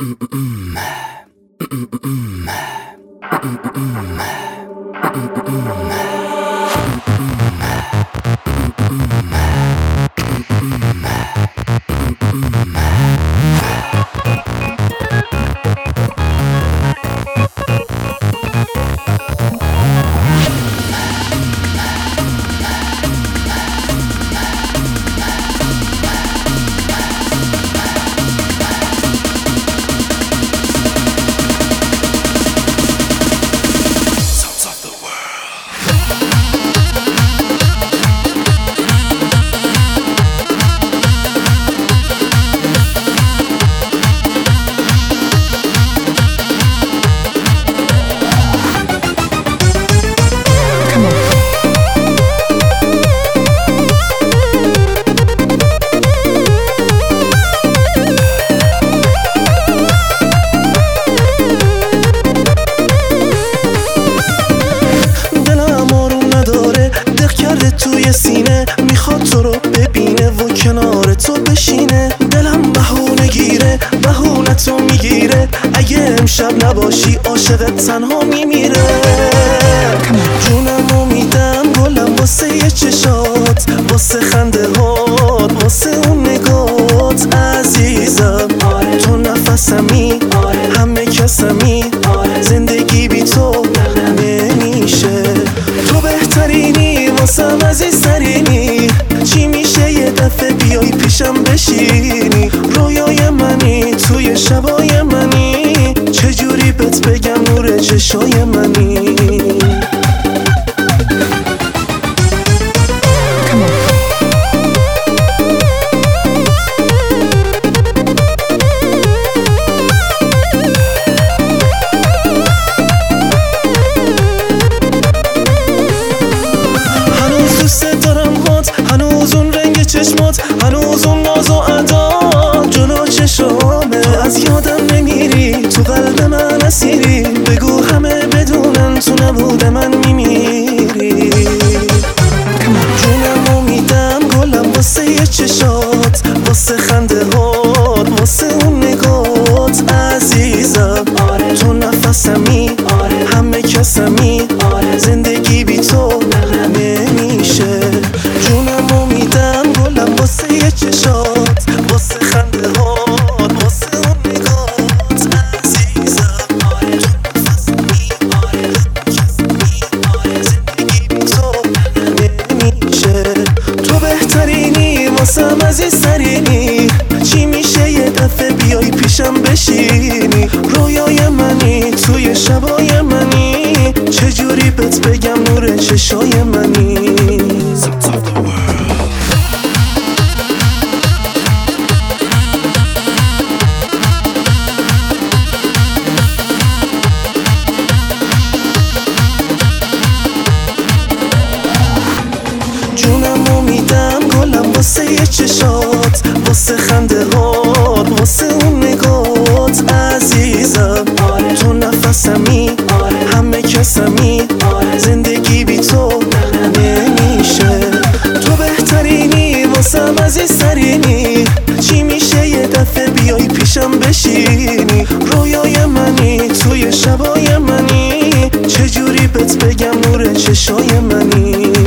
توی سینه میخواد تو رو ببینه و کنار تو بشینه. دلم بهونه گیره، بهونه تو میگیره. اگه امشب نباشی عاشقت تنها میمیره. جونم میدم گلم واسه یه چشات، واسه خنده هات، واسه اون نگات عزیزم. تو نفسمی، همه کسمی، زندگی بی تو نمیشه. تو بهترینی واسم عزیزترینی. چی میشه یه دفعه بیای پیشم بشینی؟ رویای منی، توی شبای منی. چجوری بهت بگم نور چشای منی؟ هنوز اون رنگ چشمات، هنوز اون ناز و ادا جلو چشامه. تو از یادم نمیری، تو قلب من اسیری. بگو همه بدونن تو نبود من میمیری. جونمو میدم گلم واسه یه چشات، واسه خنده هات، واسه اون نگات عزیزم. تو نفسمی، همه کسمی، زندگی بی تو نمیشه. جونمو میدم گلم واسه یه چشات، واسه خنده هات، واسه اون نگات عزیزم. تو نفسمی، زندگی بی تو نمیشه. تو بهترینی واسم عزیزترینی. چی میشه یه دفعه بیای پیشم بشینی؟ رویای منی، توی شبای منی. چجوری بهت بگم نور چشای منی؟ جونمو میدم گلم واسه یه چشات، واسه خنده هات، واسه اون نگات عزیزم. تو نفسمی، همه کسمی، زندگی بی تو نمیشه. تو بهترینی واسم عزیزترینی. چی میشه یه دفعه بیای پیشم بشینی؟ رویای منی، توی شبای منی. چجوری بهت بگم نور چشای منی؟